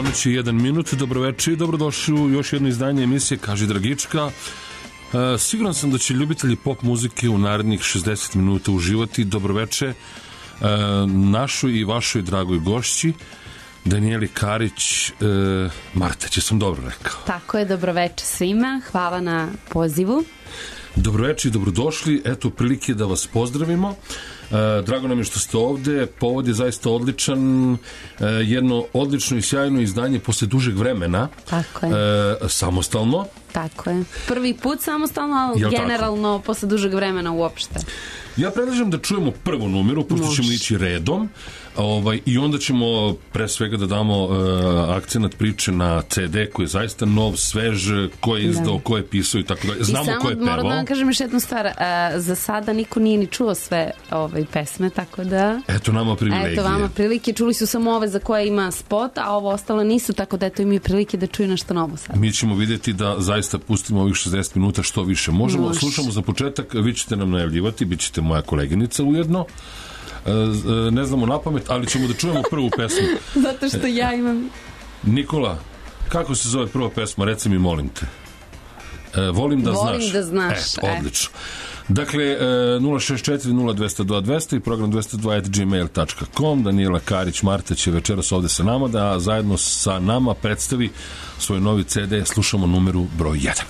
ponoći 1 minut, dobroveče i dobrodošli u još jedno izdanje emisije Kaži Dragička. Siguran sam da će ljubitelji pop muzike u narednih 60 minuta uživati. Dobroveče našoj i vašoj dragoj gošći Danijeli Karić Marteć, jesam dobro rekao? Tako je, dobroveče svima, hvala na pozivu. Dobroveče i dobrodošli, eto prilike da vas pozdravimo. Drago nam je što ste ovde, povod je zaista odličan, jedno odlično i sjajno izdanje posle dužeg vremena. Tako je. Samostalno. Tako je. Prvi put samostalno, ali generalno tako? Posle dužeg vremena uopšte. Ja predlažem da čujemo prvu numeru, pošto ćemo ići redom, i onda ćemo pre svega da damo akcenat priče na CD koji je zaista nov, svež, ko je izdao, ko je pisao i tako dalje. Znamo ko je pevao. Moram da vam kažem još jednu stvar, za sada niko nije ni čuo sve pesme, tako da... Eto nama privilegije. Eto vama prilike, čuli su samo ove za koje ima spot, a ovo ostalo nisu, tako da eto imaju prilike da čuju nešto novo sad. Mi ćemo vidjeti da zaista pustimo ovih 60 minuta što više možemo. Slušamo za početak, vi ćete nam najavljivati, bit ćete moja koleginica ujedno. Ne znamo na pamet, ali ćemo da čujemo prvu pesmu. Zato što ja imam... Nikola, kako se zove prva pesma? Reci mi, molim te. Volim da znaš. Volim da znaš. Odlično. Dakle, 064-0202-200 i program 202@gmail.com. Danijela Karić Marteć je večeras ovde sa nama da zajedno sa nama predstavi svoj novi CD. Slušamo numeru broj 1.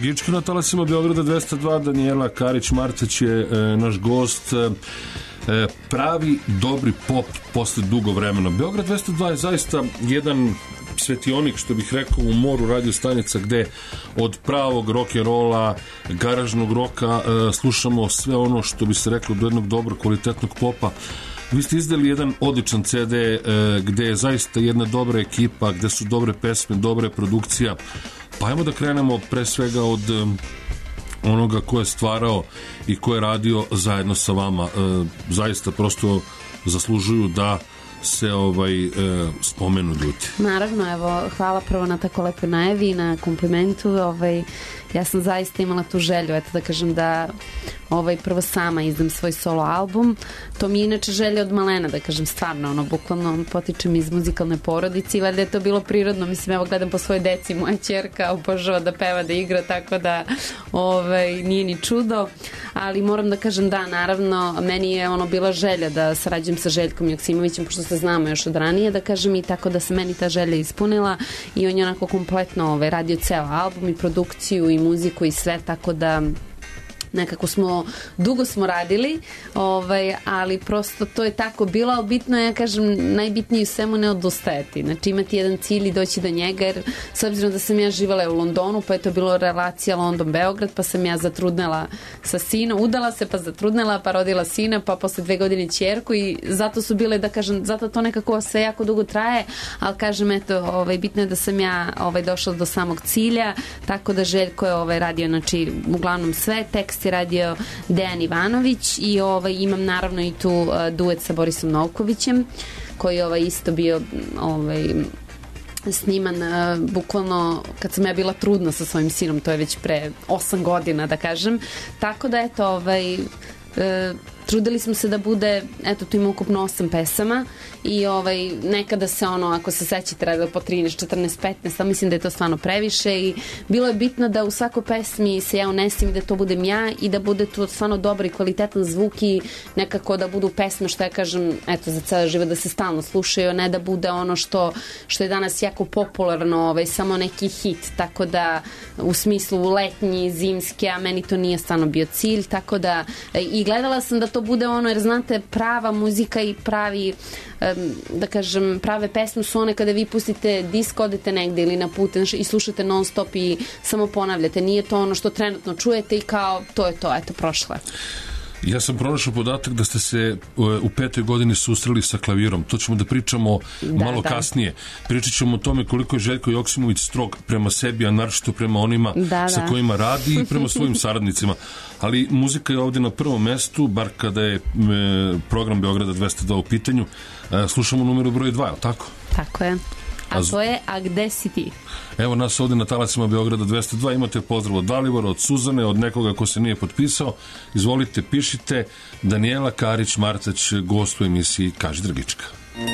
Dragička na talasima Beograda 202. Danijela Karić-Marceć je naš gost. Pravi dobri pop posle dugo vremena. Beograd 202 je zaista jedan svetionik, što bih rekao, u moru radio stanica gde od pravog rock'n'rolla, garažnog roka slušamo sve ono što bi se reklo do jednog dobro kvalitetnog popa. Vi ste izdali jedan odličan CD gde je zaista jedna dobra ekipa, gde su dobre pesme, dobra produkcija. Pa ajmo da krenemo pre svega od onoga ko je stvarao i ko je radio zajedno sa vama. Zaista prosto zaslužuju da se spomenu ljudi. Naravno, evo, hvala prvo na tako lepoj najavi i na komplimentu. Ja sam zaista imala tu želju, eto da kažem da prvo sama izdam svoj solo album. To mi je inače želja od malena, da kažem, stvarno, bukvalno potičem iz muzikalne porodice i valjda je to bilo prirodno. Mislim, evo gledam po svojoj deci, moja ćerka obožava da peva, da igra, tako da nije ni čudo. Ali moram da kažem da, naravno, meni je bila želja da sarađujem sa Željkom Joksimovićem, pošto se znamo još od ranije, da kažem, i tako da se meni ta želja ispunila i on je onako kompletno radio ceo album i produkciju i muziku i sve, tako da nekako dugo smo radili, ali prosto to je tako bilo, ali bitno je, kažem, najbitnije u svemu ne odustajati. Znači imati jedan cilj i doći do njega, jer s obzirom da sam ja živala u Londonu, pa je to bilo relacija London-Beograd, pa sam ja zatrudnela sa sinom, udala se, pa zatrudnela, pa rodila sina, pa posle 2 godine ćerku i zato su bile, da kažem, zato to nekako sve jako dugo traje, ali kažem, eto, bitno je da sam ja došla do samog cilja, tako da Željko je radio, znači, uglavnom sve, tekst je radio Dejan Ivanović i imam naravno i tu duet sa Borisom Novkovićem koji je isto bio sniman bukvalno kad sam ja bila trudna sa svojim sinom, to je već pre 8 godina, da kažem, tako da eto trudili smo se da bude, eto tu ima ukupno 8 pesama i nekada se ako se sećate radilo po 13, 14, 15, ali mislim da je to stvarno previše i bilo je bitno da u svakoj pesmi se ja unesem i da to budem ja i da bude tu stvarno dobar i kvalitetan zvuk i nekako da budu pesme što ja kažem, eto za ceo život da se stalno slušaju, ne da bude ono što je danas jako popularno, samo neki hit, tako da u smislu letnji, zimski, a meni to nije stvarno bio cilj, tako da i gledala sam da to bude jer znate, prava muzika i pravi, da kažem, prave pesme su one kada vi pustite disk, odete negde ili na put i slušate non stop i samo ponavljate. Nije to ono što trenutno čujete i kao to je to, eto, prošlo. Ja sam pronašao podatak da ste se u 5. godini susreli sa klavirom. To ćemo da pričamo malo kasnije. Pričat ćemo o tome koliko je Željko Joksimović strog prema sebi, a naročito prema onima sa kojima radi i prema svojim saradnicima. Ali muzika je ovdje na prvom mestu, bar kada je program Beograda 202 u pitanju. Slušamo numeru broj 2, je li tako? Tako je. A to je A gde si ti? Evo nas ovdje na talasima Beograda 202. Imate pozdrav od Dalibora, od Suzane, od nekoga ko se nije potpisao. Izvolite, pišite. Danijela Karić-Marceć, gost u emisiji Kaži Dragička.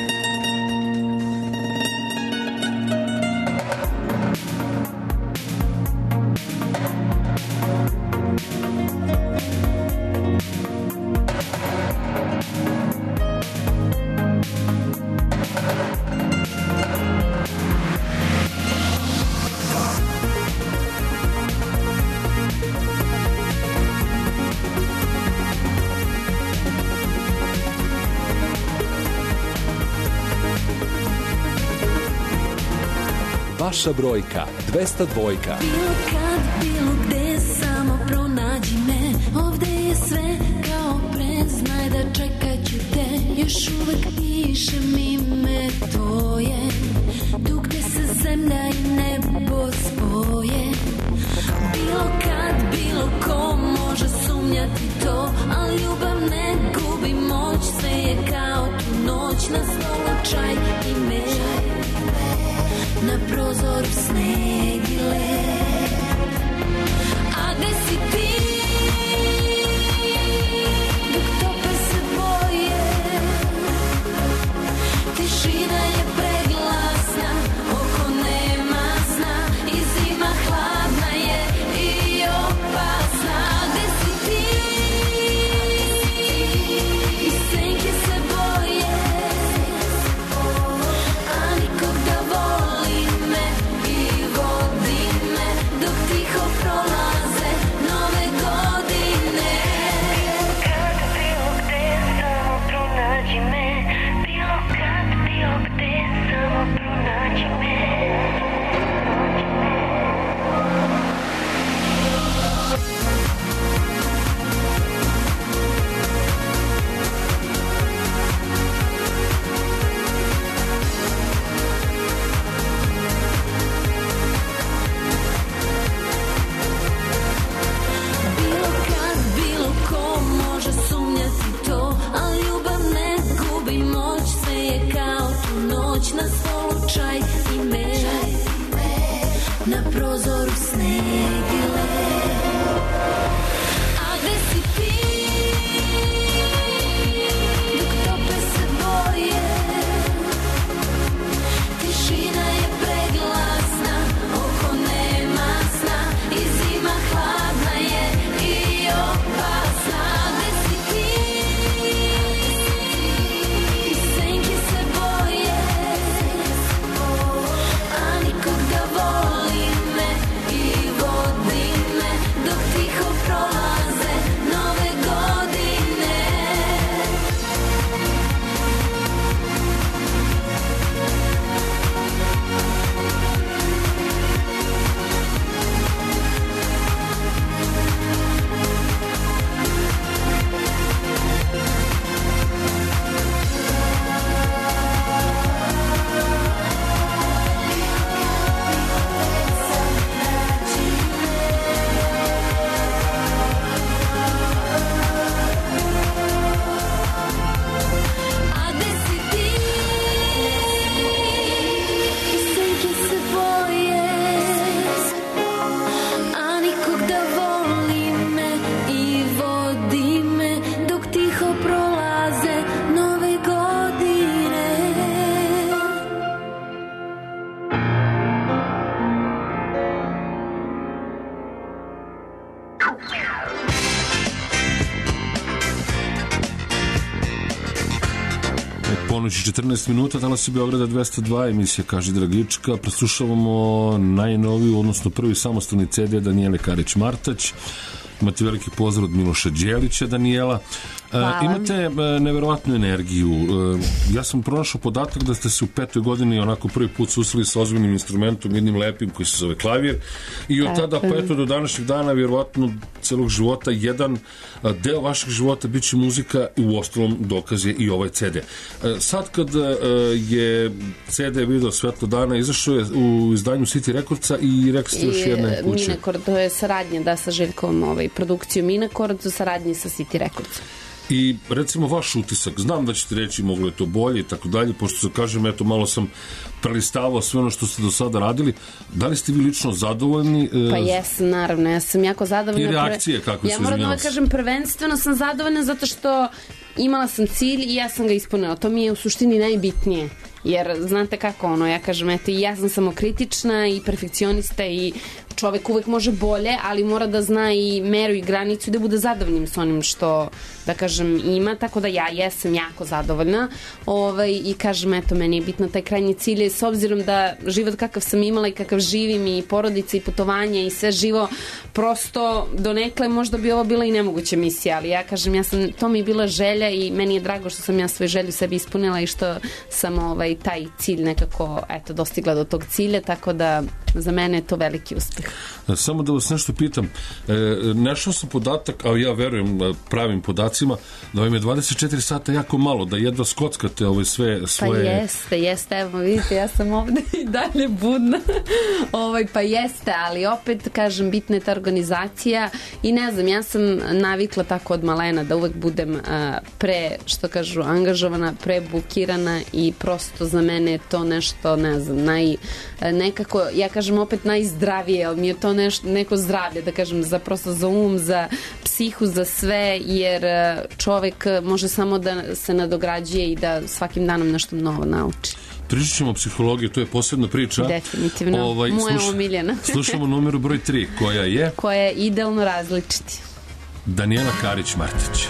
Vaša brojka 202. Bilo kad, bilo gde, samo pronađi me. Ovde je sve kao pre, znaj da čekat ću te. Još uvek pišem ime tvoje, tu gde se zemlja i nebo spoje. Bilo kad, bilo ko može sumnjati to, ali ljubav ne gubi moć. Sve je kao tu noć, na stolu čaj i med, na prozoru sneg i led. A gde si ti? Dok tope se boje, tišina je preglasna, oko nema sna i zima hladna je i opasna. A gde si ti? I senke se boje, a nikog da voli me i vode. čaj i med, na prozoru sneg i led. A gde si ti, dok tope se boje, tišina je preglasna, oko nema sna i zima hladna je i opasna. A gde si ti, i senke se boje, a nikog da voli me i vodi me, dok tiho prolaze nove godine. A gde si ti, i senke se boje, a nikog da voli me i vodi me, dok tiho prolaze nove godine. Ponoći 14 minuta, danas je Beograda 202, emisija Kaži Dragička. Preslušavamo najnoviju, odnosno prvi samostalni CD Danijele Karić-Martać. Imate veliki pozdrav od Miloša Đelića, Danijela. Imate neverovatnu energiju. Ja sam pronašao podatak da ste se u 5. godini onako prvi put susreli sa ozbiljnim instrumentom, jednim lepim koji se zove klavir, i od tada pa eto do današnjeg dana vjerovatno celog života jedan deo vašeg života bit će muzika i u ostalom dokaz je i ovaj CD. Sad kad je CD video svetlo dana, izašao je u izdanju City Recordsa i rekli ste još jedne kuće. Minakord, to je saradnja sa Željkom produkciju Minakord u saradnji sa City Recordsa. I recimo vaš utisak, znam da ćete reći moglo je to bolje i tako dalje, pošto se kažem, eto malo sam prelistavao sve ono što ste do sada radili, da li ste vi lično zadovoljni? Pa jesam, naravno, ja sam jako zadovoljna. I reakcije kako su, ja moram da kažem, prvenstveno sam zadovoljna zato što imala sam cilj i ja sam ga ispunila, to mi je u suštini najbitnije. Jer znate kako ja kažem, eto, ja sam samokritična i perfekcionista i čovek uvek može bolje, ali mora da zna i meru i granicu i da bude zadovoljnim s onim što, da kažem, ima, tako da ja jesam jako zadovoljna i kažem, eto, meni je bitno taj krajnji cilj, s obzirom da život kakav sam imala i kakav živim i porodica i putovanje i sve živo, prosto donekle možda bi ovo bila i nemoguća misija, ali ja kažem, to mi je bila želja i meni je drago što sam ja svoju želju sebi ispunila i što sam taj cilj nekako, eto, dostigla do tog cilja, tako da za mene je to veliki uspeh. Samo da vas nešto pitam, našao sam podatak, a ja verujem pravim podacima, da vam je 24 sata jako malo, da jedva skockate sve svoje... Pa jeste, evo vidite, ja sam ovde i dalje budna. Pa jeste, ali opet, kažem, bitna je ta organizacija i ne znam, ja sam navikla tako od malena da uvek budem angažovana, prebukirana i prosto za mene je to nešto, ne znam, nekako, ja kažem opet najzdravije, ali mi je to neko zdravlje, da kažem, prosto za za psihu, za sve, jer čovek može samo da se nadograđuje i da svakim danom nešto novo nauči. Pričat ćemo o psihologiji, to je posebna priča. Definitivno, moja omiljena. Slušamo numeru broj 3, koja je? Koja je Idealno različiti. Danijela Karić-Martać.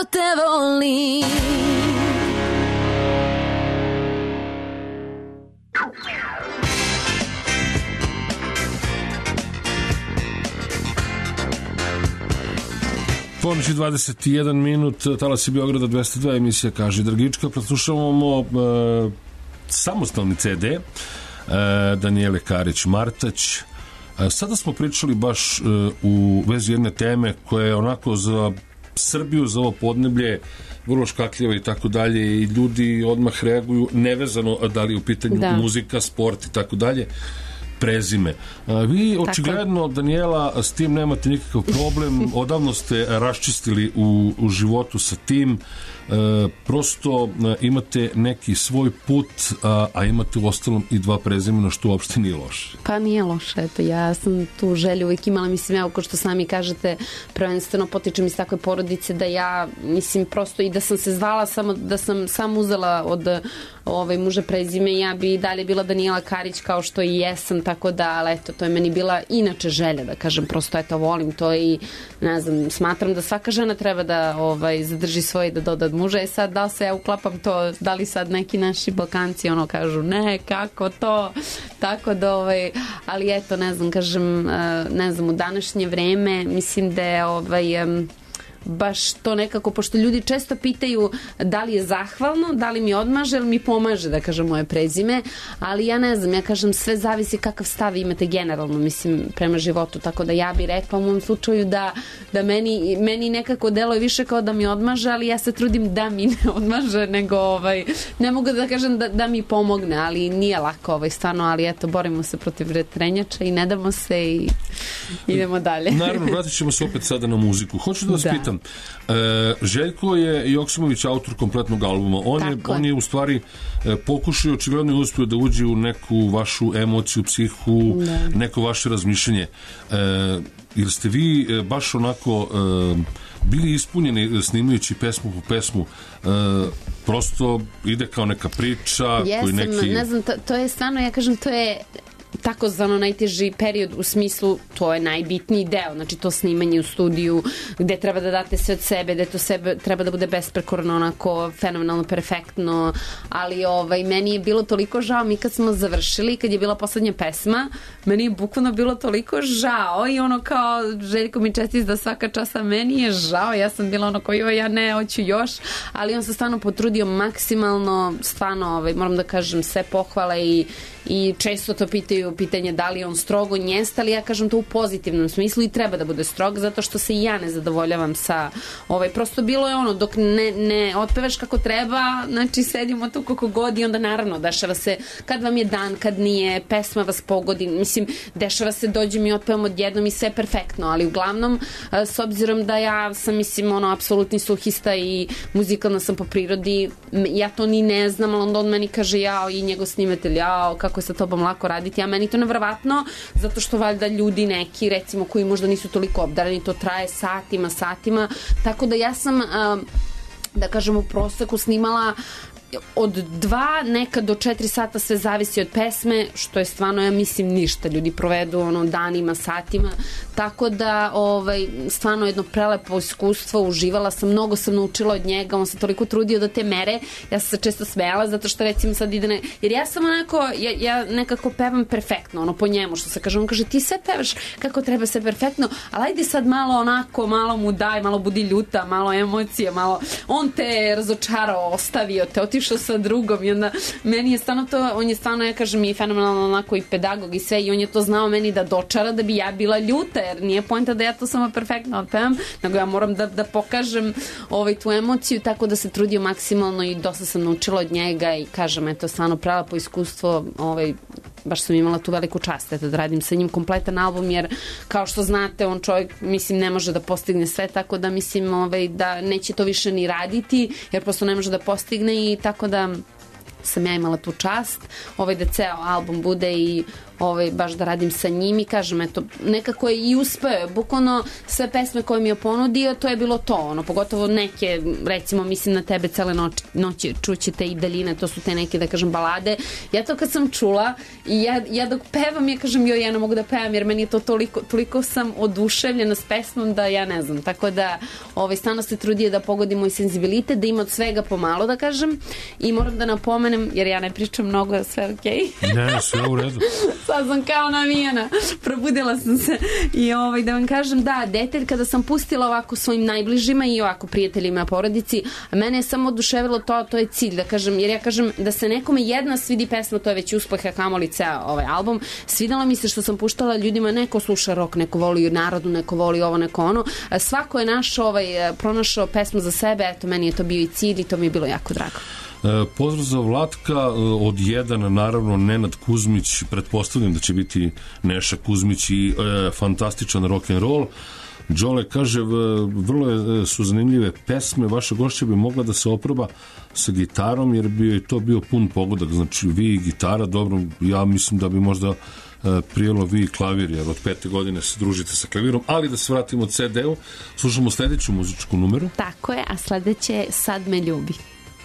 te volim. Ponoć 21 minut, Talasi Beograda 202, emisija Kaži Dragička. Preslušavamo samostalni CD Danijele Karić-Martać. Sada smo pričali baš u vezi jedne teme koja je onako za Srbiju, za ovo podneblje vrlo škakljava i tako dalje, i ljudi odmah reaguju nevezano da li je u pitanju muzika, sport i tako dalje, prezime. Vi očigledno, Danijela, s tim nemate nikakav problem, odavno ste raščistili u životu sa tim, prosto imate neki svoj put, a imate u ostalom i 2 prezimena, što uopšte nije loše. Pa nije loše, eto, ja sam tu želju uvijek imala, mislim, evo, ko što sami kažete, prvenstveno potičem iz takve porodice da ja, mislim, prosto i da sam se zvala samo, da sam sam uzela od muža prezime, ja bi i dalje bila Danijela Karić kao što i jesam, tako da, ali eto, to je meni bila inače želja, da kažem, prosto, eto, volim to i, ne znam, smatram da svaka žena treba da zadrži svoje, da doda od muža. Sad, da li se ja uklapam to, da li sad neki naši Balkanci kažu, ne, kako to, tako da, ali eto, ne znam, kažem, ne znam, u današnje vreme, mislim da je, baš to nekako, pošto ljudi često pitaju da li je zahvalno, da li mi odmaže ili mi pomaže, da kažem, moje prezime, ali ja ne znam, ja kažem, sve zavisi kakav stav imate generalno, mislim, prema životu, tako da ja bih rekla u mom slučaju da meni nekako deluje više kao da mi odmaže, ali ja se trudim da mi ne odmaže, nego ne mogu da kažem da mi pomogne, ali nije lako stvarno, ali eto, borimo se protiv vetrenjača i ne damo se i idemo dalje. Naravno, vratit ćemo se opet sada na muziku. Hoću da vas pitam, Željko je Joksimović autor kompletnog albuma. On je u stvari pokušao, očigledno je uspio da uđe u neku vašu emociju, psihu, neko vaše razmišljanje. Ili ste vi baš onako bili ispunjeni snimajući pesmu po pesmu, prosto ide kao neka priča? Jesam, ne znam, to je stvarno, ja kažem, to je takozvano najteži period, u smislu to je najbitniji deo, znači to snimanje u studiju gde treba da date sve od sebe, gde to sebe treba da bude besprekorno, onako fenomenalno, perfektno, ali meni je bilo toliko žao, mi kad smo završili, kad je bila poslednja pesma, meni je bukvalno bilo toliko žao i kao Željko mi čestis da svaka časa, meni je žao, ja sam bila ja ne, hoću još, ali on se stvarno potrudio maksimalno, stvarno, moram da kažem, sve pohvale i često to pitanje da li je on strogo, njest, ali ja kažem to u pozitivnom smislu i treba da bude strog, zato što se i ja ne zadovoljavam sa prosto bilo je dok ne otpevaš kako treba, znači sedimo tu koliko god i onda naravno dešava se kad vam je dan, kad nije, pesma vas pogodi, mislim, dešava se, dođem i otpevam odjednom i sve perfektno, ali uglavnom, s obzirom da ja sam, mislim, apsolutni sluhista i muzikalna sam po prirodi, ja to ni ne znam, ali onda on meni kaže, jao, i njegov snimatelj, jao, kako je sa tobom lako raditi, a meni to nevjerovatno, zato što valjda ljudi neki, recimo, koji možda nisu toliko obdareni, to traje satima, tako da ja sam, da kažem, u proseku snimala od 2 nekad do 4 sata, sve zavisi od pesme, što je stvarno, ja mislim, ništa, ljudi provedu danima, satima, tako da stvarno jedno prelepo iskustvo, uživala sam, mnogo sam naučila od njega, on se toliko trudio do te mere, ja sam se često smejala, zato što recimo sad ide jer ja sam ja nekako pevam perfektno, po njemu, što se kaže, on kaže, ti sve pevaš kako treba, sve perfektno, ali ajde sad malo mu daj, malo budi ljuta, malo emocije, malo, on te razočarao, ostavio te, otišao sa drugom i onda meni je stvarno to, on je stvarno, ja kažem, i fenomenalno i pedagog i sve, i on je to znao meni da dočara da bi ja bila ljuta, jer nije poenta da ja to samo perfektno otpevam, nego ja moram da pokažem tu emociju, tako da se trudio maksimalno i dosta sam naučila od njega i kažem, eto, stvarno prelepo iskustvo, baš sam imala tu veliku čast, eto, da radim sa njim kompletan album, jer kao što znate, on čovjek, mislim, ne može da postigne sve, tako da mislim da neće to više ni raditi, jer prosto ne može da postigne, i tako da sam ja imala tu čast da ceo album bude i baš da radim sa njim i kažem, eto, nekako je i uspeo. Bukvalno sve pesme koje mi je ponudio, to je bilo to, pogotovo neke, recimo, mislim na tebe cele noći, čućete i daljine, to su te neke, da kažem, balade. Ja to kad sam čula i ja dok pevam, ja kažem, ja ne mogu da pevam, jer meni je to toliko sam oduševljena s pesmom da ja ne znam. Tako da, stvarno se trudio da pogodi moj senzibilitet, da ima od svega pomalo, da kažem, i moram da napomenem, jer ja ne pričam mnogo, sve okej. Ne, sve u redu. Sad sam kao navijena, probudila sam se i da vam kažem, da, detalj kada sam pustila ovako svojim najbližima i ovako prijateljima, porodici, mene je samo oduševilo to je cilj, da kažem, jer ja kažem da se nekome jedna svidi pesma, to je već uspeh, a kamoli ceo album. Svidalo mi se što sam puštala ljudima, neko sluša rock, neko voli narodu, neko voli ovo, neko ono, svako je pronašao pesmu za sebe, eto, meni je to bio i cilj i to mi je bilo jako drago. Pozdrav za Vlatka od 1, naravno Nenad Kuzmić, pretpostavljam da će biti Neša Kuzmić i fantastičan rock'n'roll. Đole kaže, vrlo su zanimljive pesme, vaša gošća bi mogla da se oproba sa gitarom, jer bi to bio pun pogodak, znači vi i gitara, dobro, ja mislim da bi možda prijelo vi i klavir, jer od 5. godine se družite sa klavirom, ali da se vratimo od CD-u, slušamo sledeću muzičku numeru. Tako je, a sledeće je Sad me ljubi.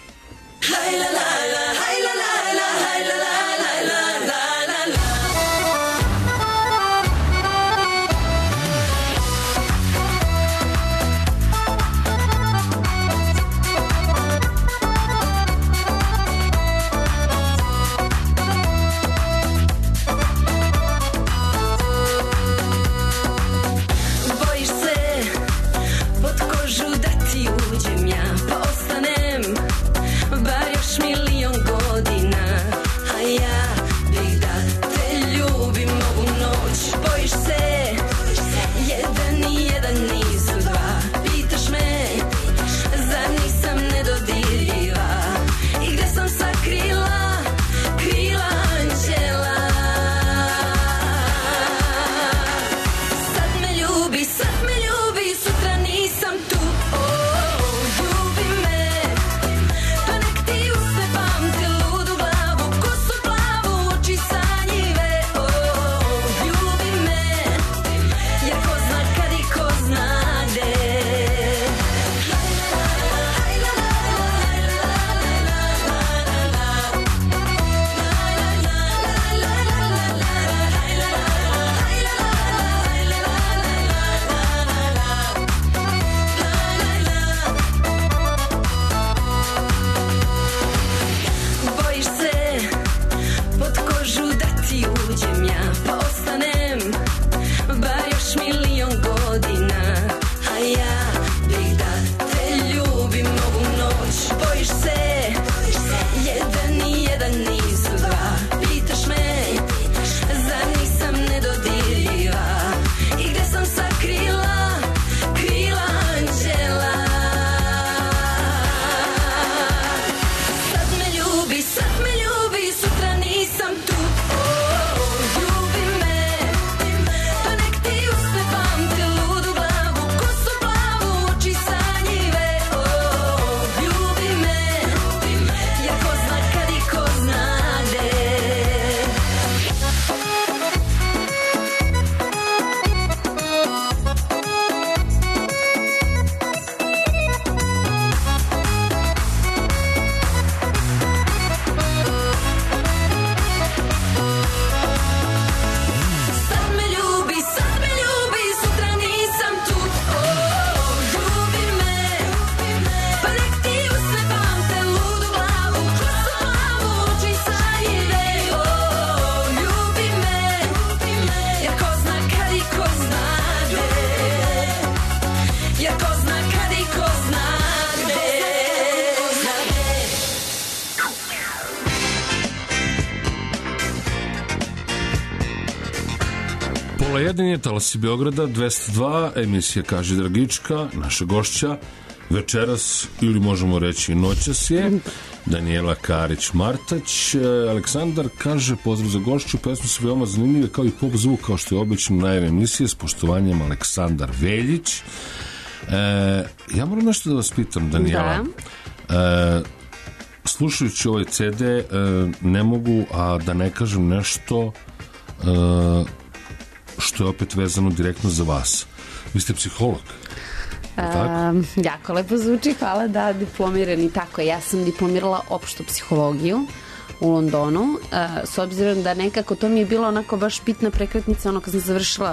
Pola 1 je Talasi Beograda, 202, emisija Kaži Dragička, naša gošća večeras, ili možemo reći noćas je, Danijela Karić-Martać. Aleksandar kaže, pozdrav za gošću, pesmu su veoma zanimljive kao i pop zvuk, kao što je obično najave emisije, s poštovanjem Aleksandar Veljić. Ja moram nešto da vas pitam, Danijela. Da. Slušajući ovaj CD, ne mogu, a da ne kažem nešto što je opet vezano direktno za vas. Vi ste psiholog. Jako lepo zvuči, hvala, da, diplomirani, tako, ja sam diplomirala opštu psihologiju u Londonu, s obzirom da nekako to mi je bilo onako baš bitna prekretnica, ono kad sam završila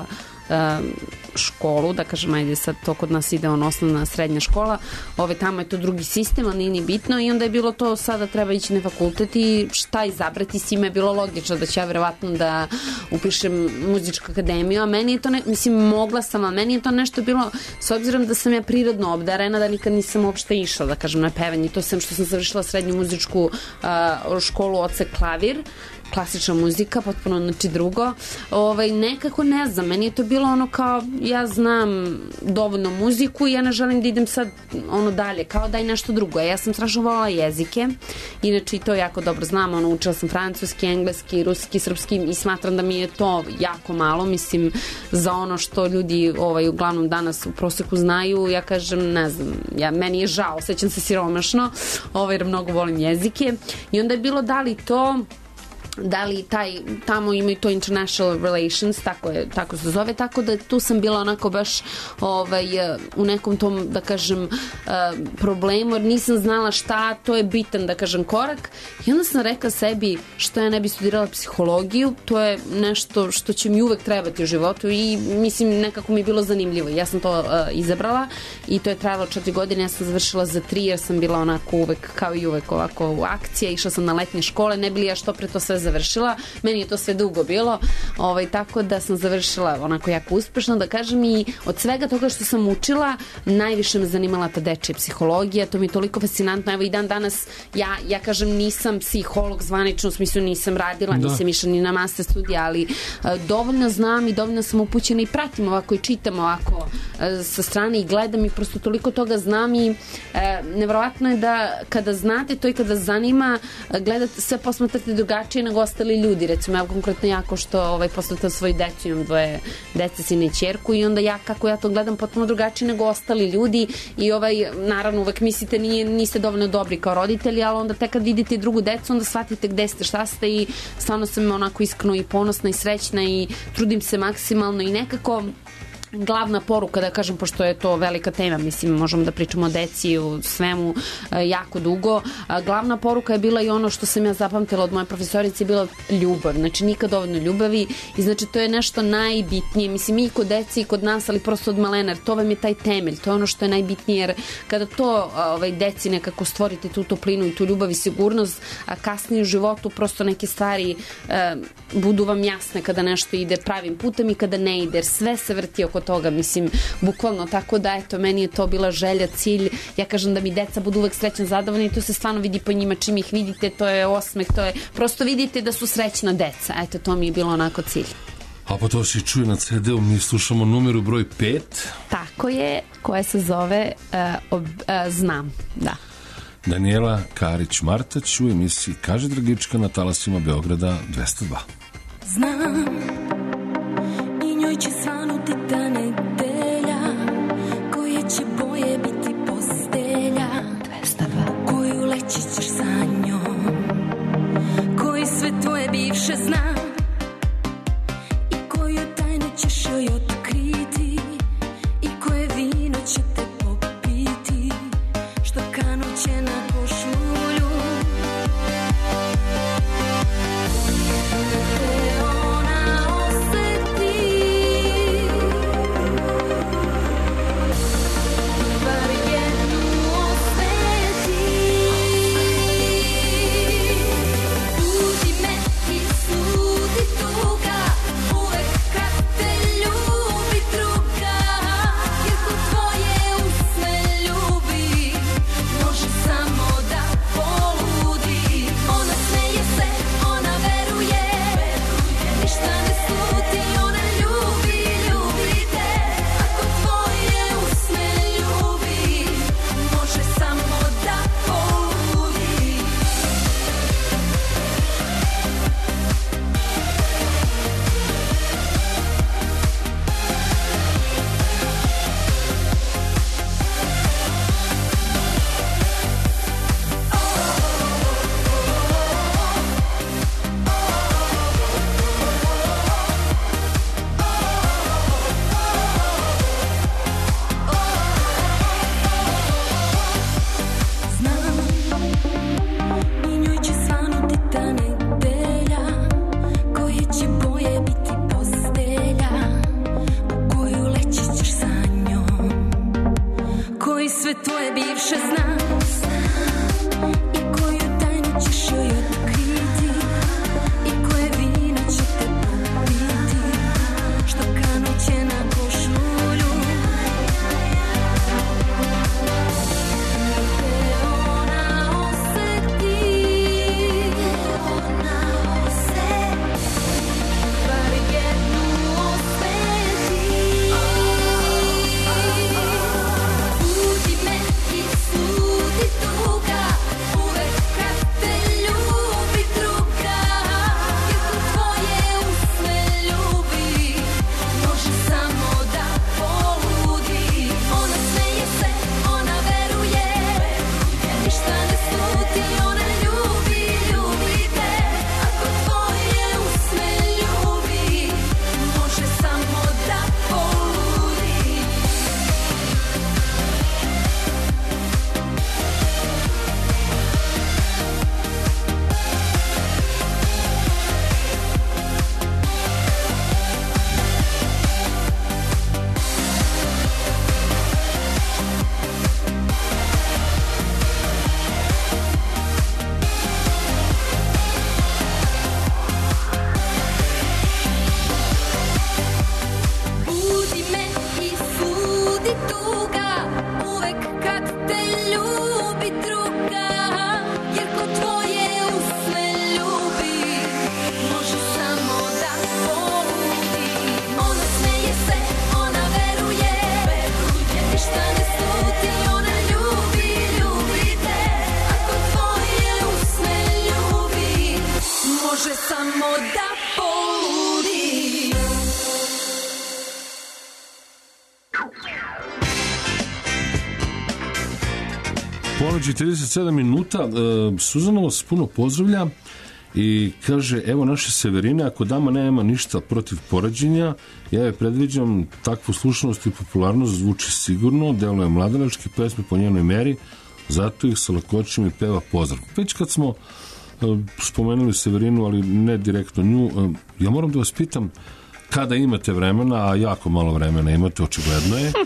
školu, da kažem, ajde sad to kod nas ide osnovna srednja škola, tamo je to drugi sistem, ali nije ni bitno, i onda je bilo to, sada treba ići na fakultet i šta izabrati, svima je bilo logično da će ja verovatno da upišem muzičku akademiju, a meni je to, mislim, mogla sam, a meni je to nešto bilo, s obzirom da sam ja prirodno obdarena, da nikad nisam uopšte išla, da kažem, na pevanje, to sam što sam završila srednju muzičku školu, odsek klavir, klasična muzika, potpuno, znači, drugo. Nekako, ne znam, meni je to bilo ono kao, ja znam dovoljno muziku i ja ne želim da idem sad dalje, kao daj nešto drugo. Ja sam strašno volala jezike, inače i to jako dobro znam, učila sam francuski, engleski, ruski, srpski i smatram da mi je to jako malo, mislim, za ono što ljudi uglavnom danas u proseku znaju, ja kažem, ne znam, meni je žao, osjećam se siromašno, jer mnogo volim jezike i onda je bilo da li tamo imaju to international relations, tako se zove, tako da tu sam bila onako baš u nekom tom, da kažem, problemu, jer nisam znala šta, to je bitan, da kažem, korak, i onda sam rekla sebi što ja ne bi studirala psihologiju, to je nešto što će mi uvek trebati u životu i mislim nekako mi je bilo zanimljivo. Ja sam to izabrala i to je trajalo 4 godine, ja sam završila za 3 jer sam bila onako uvek, kao i uvek, ovako u akcije, išla sam na letnje škole, ne bili ja što pre to sve završila, meni je to sve dugo bilo, tako da sam završila onako jako uspešno, da kažem, i od svega toga što sam učila, najviše me zanimala ta dečja psihologija, to mi je toliko fascinantno, evo i dan danas, ja kažem nisam psiholog zvanično, u smislu nisam radila, nisam išla ni na master studija, ali dovoljno znam i dovoljno sam upućena i pratim ovako i čitam ovako sa strane i gledam i prosto toliko toga znam i nevjerovatno je da kada znate to i kada zanima, gledate, sve posmatrate drugačije nego ostali ljudi, recimo ja konkretno jako što posmatam svoju decu, imam 2 dece, sina i ćerku i onda kako ja to gledam potpuno drugačije nego ostali ljudi i naravno uvek mislite niste dovoljno dobri kao roditelji, ali onda tek kad vidite drugu decu onda shvatite gde ste, šta ste i stvarno sam onako iskreno i ponosna i srećna i trudim se maksimalno i nekako glavna poruka, da kažem, pošto je to velika tema, mislim, možemo da pričamo o deci, o svemu jako dugo. Glavna poruka je bila i ono što sam ja zapamtila od moje profesorice, je bila ljubav, znači nikad dovoljno ljubavi i znači to je nešto najbitnije, mislim i kod deci i kod nas, ali prosto od malena, jer to vam je taj temelj, to je ono što je najbitnije, jer kada to deci nekako stvorite tu toplinu i tu ljubav i sigurnost, a kasnije u životu prosto neke stvari budu vam jasne kada nešto ide pravim putem i kada ne ide, jer sve se vrti oko toga, mislim, bukvalno, tako da, eto, meni je to bila želja, cilj, ja kažem da mi deca budu uvek srećna, zadovoljna i to se stvarno vidi po njima, čim ih vidite, to je osmeh, to je, prosto vidite da su srećna deca, eto, to mi je bilo onako cilj. A pa to se čuje na CD-u, mi slušamo numeru broj 5. Tako je, koja se zove Znam, da. Danijela Karić-Martać u emisiji Kaže Dragička na talasima Beograda 202. Znam, i njoj će svanuti ta nedelja, koje će boje biti postelja, 202. Koju leći ćeš sa njom, koji sve tvoje bivše zna i koju tajnu ćeš joj otkriti i koje vino će te popiti, što kanuće na košulju. Uvek kad te ljubi druga, jer kod tvoje koji sve tvoje bivše zna i koju tajnu ćeš joj otkriti i koje vino će te popiti što kanuće na košulju. Ona oseti, bar jednu osveti. Budi me i sudi tuga, uvek kad te ljubi druga, jer ko tvoje usne ljubi, može samo da poludi. Ona smeje se, ona veruje, ništa ne sluti, ona ljubi, ljubi te. Ako tvoje usne ljubi, može samo da poludi. Budi me i sudi tuga, uvek kad te ljubi druga, jer ko tvoje usne ljubi, može samo da poludi. Ona smeje se, ona veruje, ništa ne sluti, ona ljubi, ljubi te. Ako tvoje usne ljubi, može samo da poludi. Ponoći 37 minuta, Suzana vas puno pozdravlja i kaže, evo naše Severine, ako dama nema ništa protiv porađenja, ja je predviđam takvu slušanost i popularnost, zvuči sigurno, deluje mladalački, pesme po njenoj meri, zato ih sa lakoćem i peva pozdrav. Već kad smo spomenuli Severinu, ali ne direktno nju, ja moram da vas pitam, kada imate vremena, a jako malo vremena imate, očigledno je,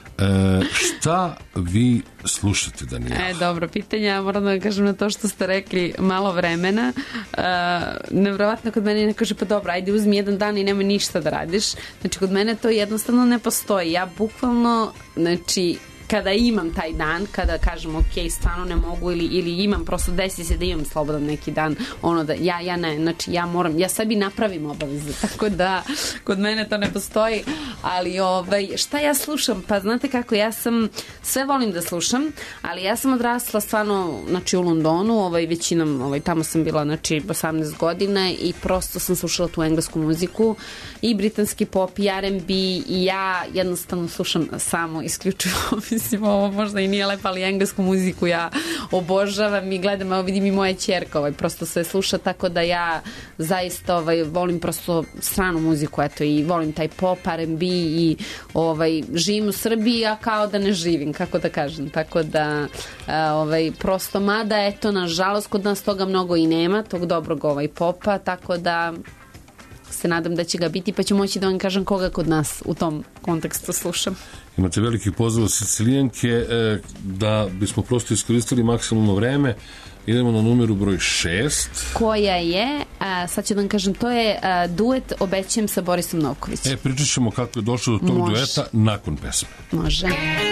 šta vi slušate, Danijela? Dobro pitanje, ja moram da vam kažem na to što ste rekli, malo vremena. Nevrovatno kod mene ne kaže, pa dobro, ajde uzmi jedan dan i nemoj ništa da radiš. Znači, kod mene to jednostavno ne postoji. Ja bukvalno, znači, kada imam taj dan, kada kažem ok, stvarno ne mogu ili imam, prosto desi se da imam slobodan neki dan, ono da ja ne, znači ja sebi napravim obaveze, tako da kod mene to ne postoji, ali šta ja slušam, pa znate kako, sve volim da slušam, ali ja sam odrasla stvarno, znači u Londonu, većinom, tamo sam bila, znači 18 godina i prosto sam slušala tu englesku muziku i britanski pop i R&B i ja jednostavno slušam samo isključivo mislim, ovo možda i nije lepo, ali englesku muziku ja obožavam i gledam, evo vidim i moja ćerka, prosto sve sluša, tako da ja zaista volim prosto stranu muziku, eto, i volim taj pop, R&B i živim u Srbiji, a kao da ne živim, kako da kažem, tako da prosto, mada, eto, nažalost, kod nas toga mnogo i nema, tog dobrog popa, tako da se nadam da će ga biti, pa ću moći da vam kažem koga kod nas u tom kontekstu slušam. Imate veliki pozdrav od Sicilijanke, da bismo prosto iskoristili maksimalno vreme. Idemo na numeru broj 6. Koja je, sad ću da vam kažem, to je duet Obećajem sa Borisom Novkovićem. Pričat ćemo kako je došlo do tog dueta nakon pesme. Može.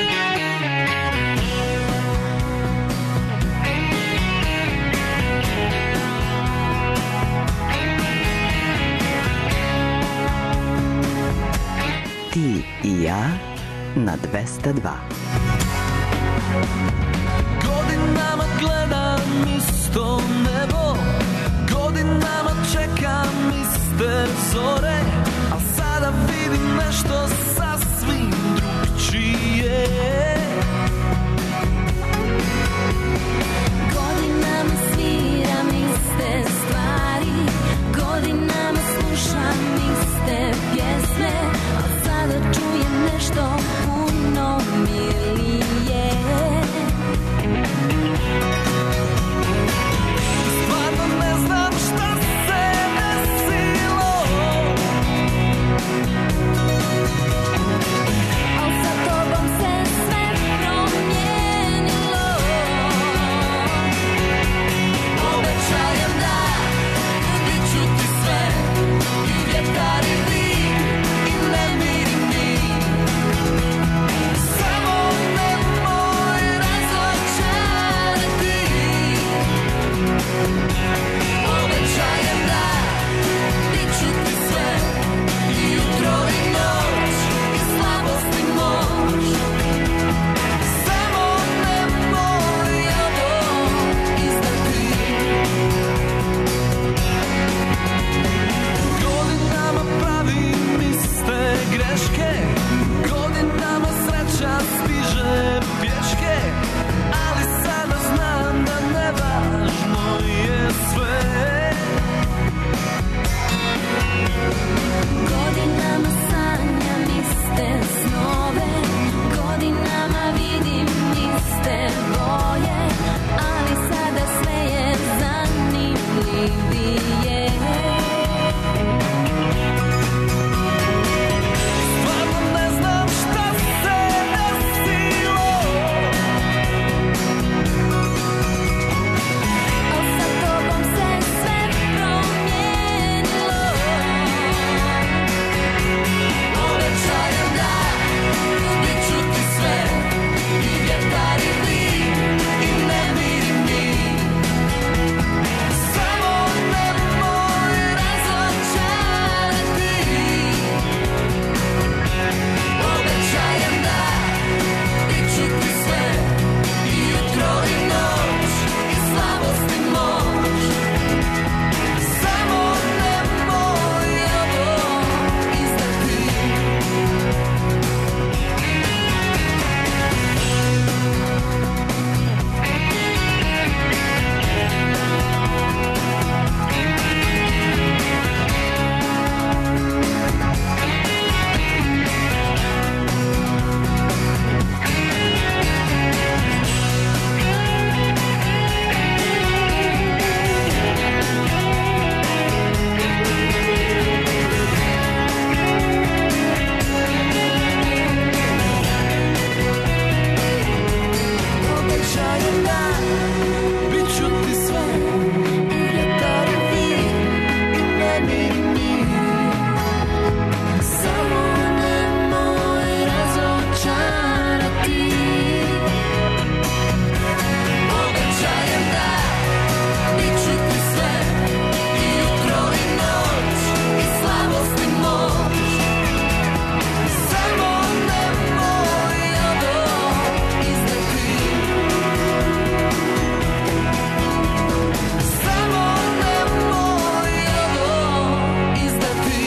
Ti i ja na 202. Godinama gledam isto nebo, godinama čekam iste zore, a sada vidim nešto sasvim drugčije. Godinama sviram iste stvari, godinama slušam iste pjesme, a sada čujem nešto puno milije. Stvarno ne znam šta se desilo, duže pješke, ali sada znam da nevažno je sve. Godinama sanjam iste snove, godinama vidim iste boje, ali sada sve je zanimljivije. Stvarno ne znam šta se desilo, al sa tobom se sve promijenilo. Obećajem da ljubit ću ti sve, i vjetar i dim, i nemir i mir. samo nemoj Razočarati. Obećajem da bit ću ti sve, i jutro i noć, i slabost i moć. samo nemoj ovo izdati. Obećajem da bit ću ti sve, i vjetar i vir, i nemir i mir. Samo nemoj razočarati. Obećajem da bit ću ti sve, i jutro i noć, i slabost i moć. samo nemoj ovo izdati. samo nemoj ovo izdati.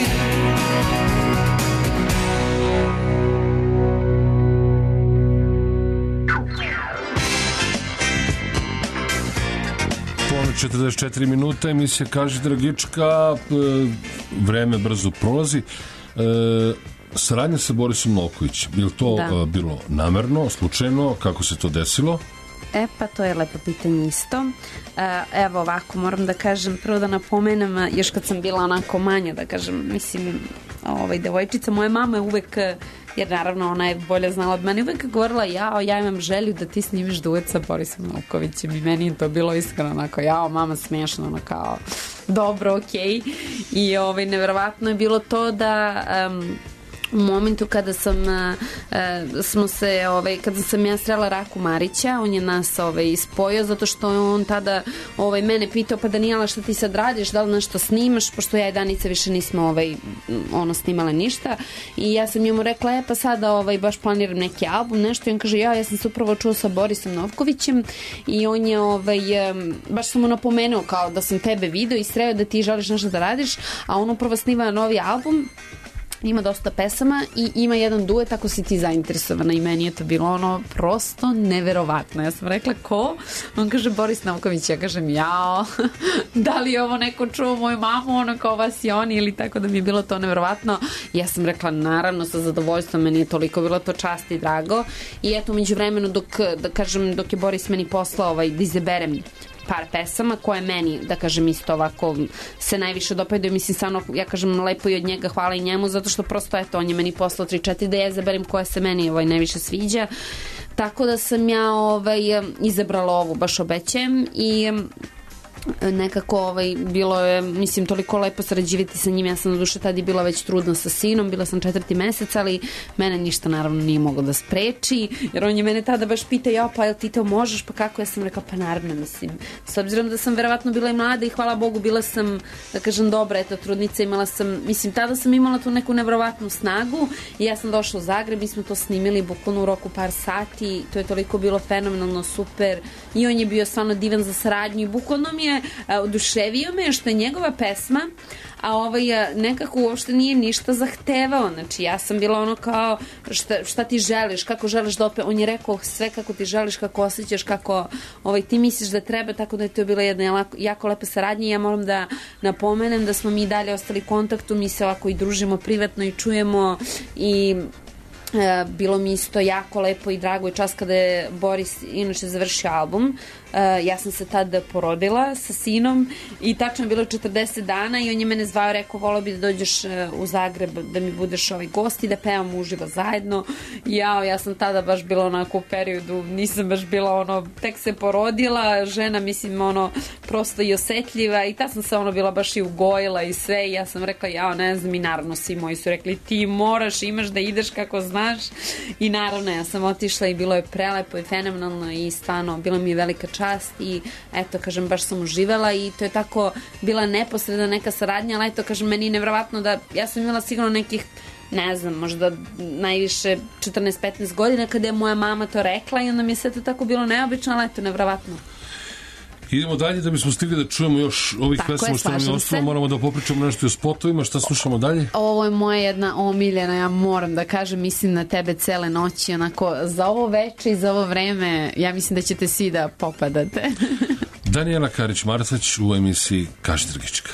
Pola 44 minuta, emisija Kaži Dragička, vreme brzo prolazi. Saradnja sa Borisom Novkovićem, je li to Da. bilo namerno, slučajno, kako se to desilo? Pa to je lepo pitanje isto. Evo ovako, moram da kažem, prvo da napomenem, još kad sam bila onako manja, da kažem, mislim, devojčica, moja mama je uvek, jer naravno ona je bolje znala od mene, uvek govorila, ja imam želju da ti snimiš duet sa Borisom Novkovićem, i meni je to bilo iskreno onako, mama smiješno, ono kao, dobro, okej. I neverovatno je bilo to da u momentu kada kada sam ja srela Raku Marića, on je nas spojio, zato što je on tada mene pitao, pa Danijela, šta ti sad radiš, da li nešto snimaš, pošto ja i Danica više nismo snimale ništa, i ja sam njemu rekla, pa sada baš planiram neki album, nešto, i on kaže, ja sam se upravo čuo sa Borisom Novkovićem, i on je baš sam mu napomenuo kao da sam tebe video i sreo da ti želiš nešto da radiš, a on upravo snima novi album, ima dosta pesama i ima jedan duet, ako si ti zainteresovana, i meni je to bilo ono prosto neverovatno. Ja sam rekla, ko? On kaže, Boris Novković. Ja kažem, da li je ovo neko čuo moju mamu, ono kao vas i oni, ili tako, da mi je bilo to neverovatno. Ja sam rekla, naravno, sa zadovoljstvom, meni je toliko bilo to čast i drago, i eto, među vremenu dok je Boris meni poslao da izaberem par pesama koje meni, da kažem, isto ovako se najviše dopadaju, mislim, stvarno, ja kažem, lepo i od njega, hvala i njemu, zato što prosto, eto, on je meni poslao 3-4 da ja izaberem koja se meni najviše sviđa, tako da sam ja izabrala ovu, baš obećajem, i nekako bilo je, mislim, toliko lepo sarađivati sa njim. Ja sam na duše tada bila već trudna sa sinom, bila sam 4. mesec, ali mene ništa naravno nije moglo da spreči, jer on je mene tada baš pita, pa jel ti to možeš, pa kako? Ja sam rekao, pa naravno, mislim, s obzirom da sam verovatno bila i mlada i hvala Bogu bila sam, da kažem, dobra, eto, trudnica, imala sam, mislim, tada sam imala tu neku neverovatnu snagu, i ja sam došla u Zagreb, mi smo to snimili bukvalno u roku par sati, to je toliko bilo fenomenalno, super, i on je bio stvarno divan za saradnju, i bukvalno mi je, oduševio me što je njegova pesma, a nekako uopšte nije ništa zahtevao. Znači, ja sam bila ono kao, šta ti želiš, kako želiš da opet, on je rekao sve kako ti želiš, kako osjećaš, kako ti misliš da treba, tako da je to bila jedna jako lepa saradnja i ja moram da napomenem da smo mi dalje ostali u kontaktu, mi se ovako i družimo privatno i čujemo i bilo mi isto jako lepo i drago i čast kada je Boris inače završio album. Ja sam se tad porodila sa sinom i tačno je bilo 40 dana i on je mene zvao, rekao volao bi da dođeš u Zagreb da mi budeš gost i da pevamo uživo zajedno. Ja sam tada baš bila onako u periodu, nisam baš bila tek se porodila, žena mislim prosto i osetljiva i tad sam se bila baš i ugojila i sve i ja sam rekla ne znam i naravno svi moji su rekli ti moraš, imaš da ideš kako znaš i naravno ja sam otišla i bilo je prelepo i fenomenalno i stvarno bila mi je velika čast i eto kažem baš sam uživala i to je tako bila neposredna neka saradnja, ali eto kažem meni je nevjerovatno da ja sam imala sigurno nekih ne znam, možda najviše 14-15 godina kada je moja mama to rekla i onda mi je sve to tako bilo neobično, ali eto nevjerovatno. Idemo dalje da bismo stigli da čujemo još ovih pesama što nam je ostalo, moramo da popričamo nešto o spotovima, šta slušamo dalje? Ovo je moja jedna omiljena, ja moram da kažem, mislim na tebe cele noći, onako za ovo veče i za ovo vreme, ja mislim da ćete svi da popadate. Danijela Karić-Marcać u emisiji Kaži Dragička.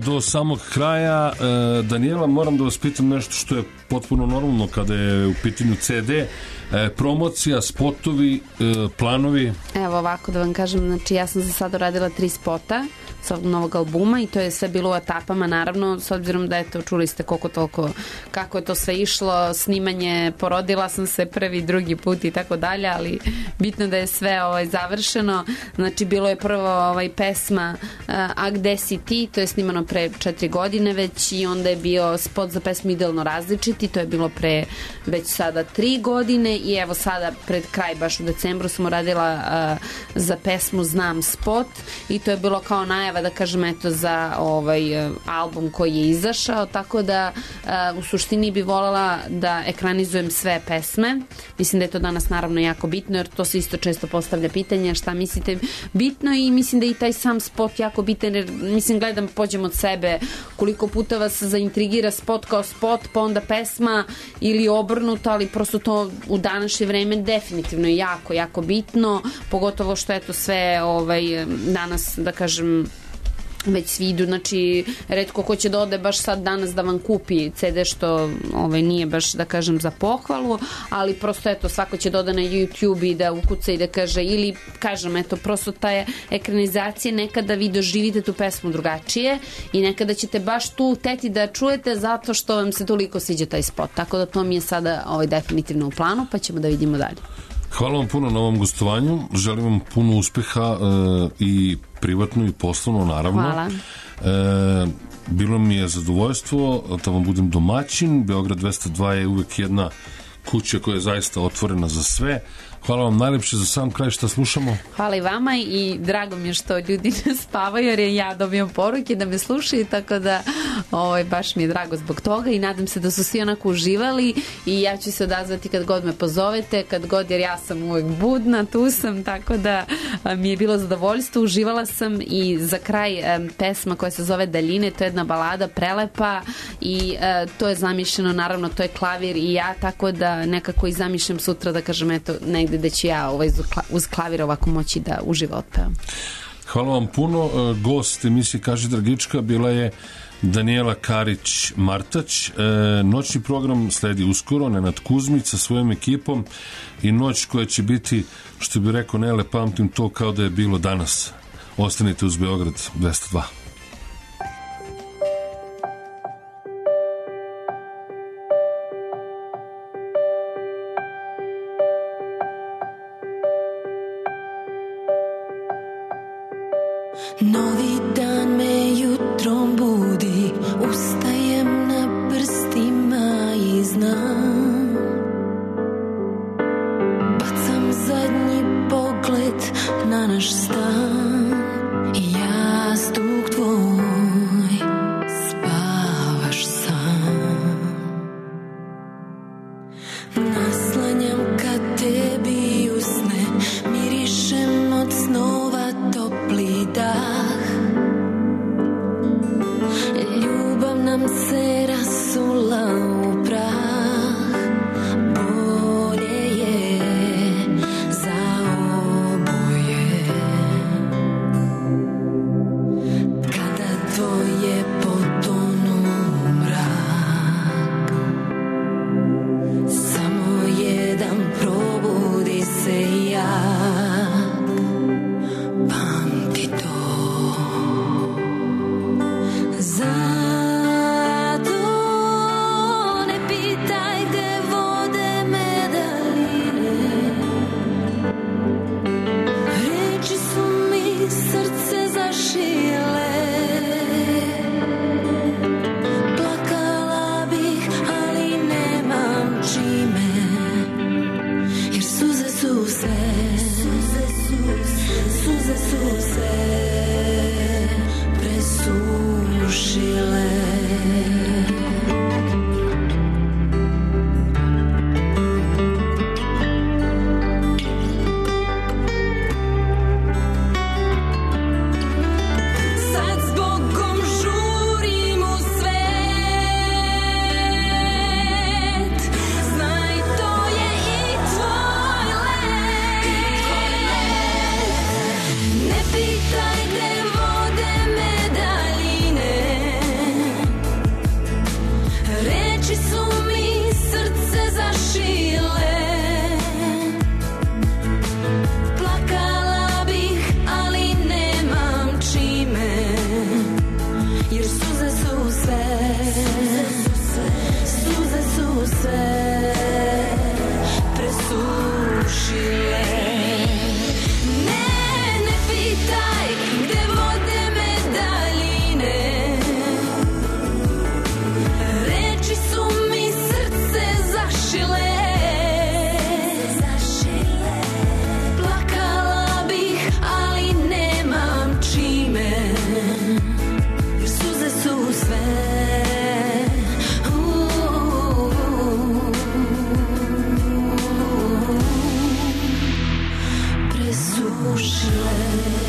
do samog kraja. Danijela, moram da vas pitam nešto što je potpuno normalno kada je u pitanju CD. Promocija, spotovi, planovi. Evo ovako da vam kažem, znači ja sam za sad uradila 3 spota s ovog novog albuma i to je sve bilo u etapama, naravno, s obzirom da eto, čuli ste koliko toliko kako je to sve išlo, snimanje, porodila sam se prvi, drugi put i tako dalje, ali bitno da je sve završeno. Znači bilo je prvo pesma A gde si ti, to je snimano pre 4 godine već i onda je bio spot za pesmu Idealno različiti, to je bilo pre već sada 3 godine i evo sada pred kraj baš u decembru sam uradila za pesmu Znam spot i to je bilo kao najava da kažem eto za album koji je izašao, tako da u suštini bi voljela da ekranizujem sve pesme. Mislim da je to danas naravno jako bitno jer to se isto često postavlja pitanje šta mislite bitno i mislim da i taj sam spot jako bitan jer mislim gledam pođem od sebe koliko puta vas zaintrigira spot kao spot pa onda pesma ili obrnuto, ali prosto to u današnje vreme definitivno je jako, jako bitno, pogotovo što je to sve danas da kažem već svi idu, znači retko ko će da ode baš sad danas da vam kupi CD što nije baš da kažem za pohvalu, ali prosto eto svako će da ode na YouTube i da ukuca i da kaže ili kažem eto prosto ta ekranizacija nekada vi doživite tu pesmu drugačije i nekada ćete baš tu teti da čujete zato što vam se toliko sviđa taj spot, tako da to mi je sada definitivno u planu pa ćemo da vidimo dalje. Hvala vam puno na ovom gostovanju, želim vam puno uspeha i privatno i poslovno naravno. Hvala. Bilo mi je zadovoljstvo da vam budem domaćin. Beograd 202 je uvek jedna kuća koja je zaista otvorena za sve. Hvala vam najlepše za sam kraj što slušamo. Hvala i vama i drago mi je što ljudi ne spavaju jer ja dobijam poruke da me slušaju, tako da baš mi je drago zbog toga i nadam se da su svi onako uživali i ja ću se odazvati kad god me pozovete, kad god, jer ja sam uvek budna, tu sam, tako da mi je bilo zadovoljstvo, uživala sam i za kraj pesma koja se zove Daljine, to je jedna balada prelepa i to je zamišljeno, naravno to je klavir i ja, tako da nekako i zamišljam sutra da kažem eto negde da ću ja uz klavir ovako moći da uživo otpevam. Hvala vam puno. Gost emisije Kaži Dragička bila je Danijela Karić-Martać. Noćni program sledi uskoro, Nenad Kuzmić sa svojom ekipom i noć koja će biti, što bi rekao Nele, pamtim to kao da je bilo danas. Ostanite uz Beograd 202. Novi dan me jutrom budi, ustajem na prstima i znam. Bacam zadnji pogled na naš stan i jastuk tvoj, spavaš sam. Naslanjam ka tebi u sne, mirišem od snova topli dah. Ljubav nam sve, suze su sve presušile. Ne pitaj gde vode me daljine, reči su mi srce zašile. Plakala bih, ali nemam čime, jer suze su sve presušile.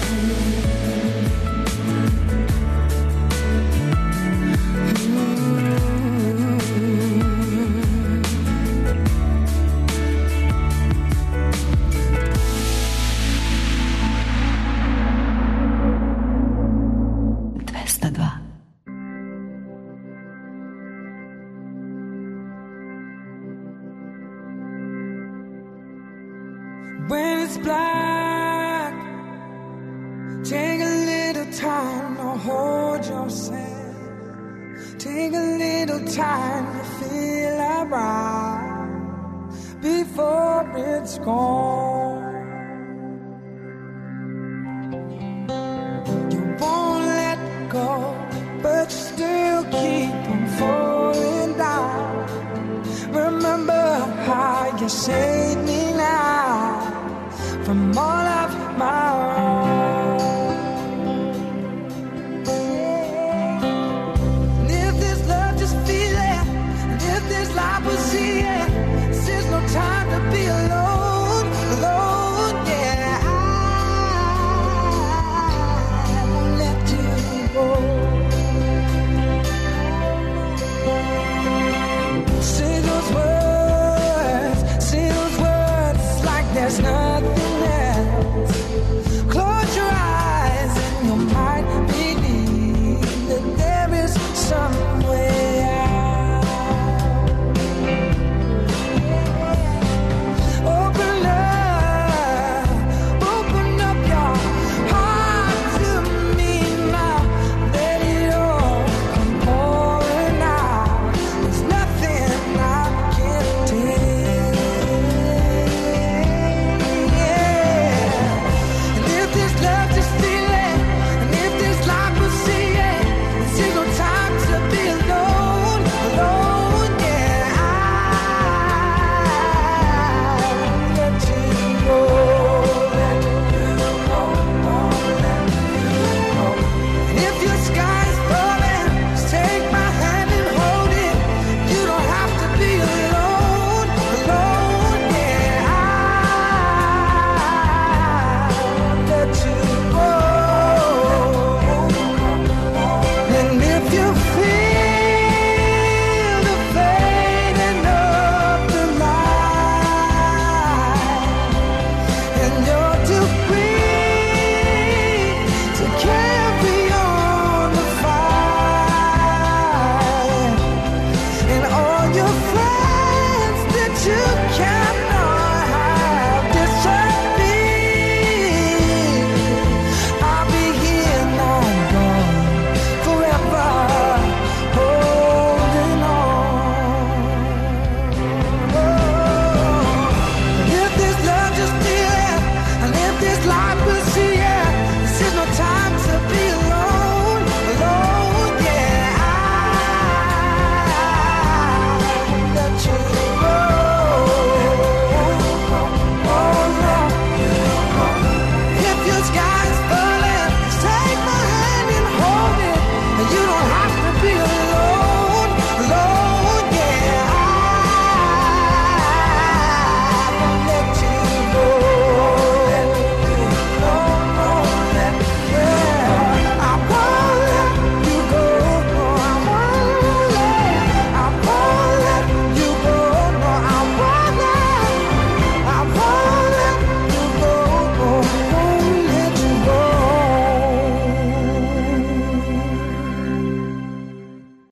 When it's black, take a little time to hold yourself. Take a little time to feel around before it's gone. You won't let go, but you still keep on falling down. Remember how you say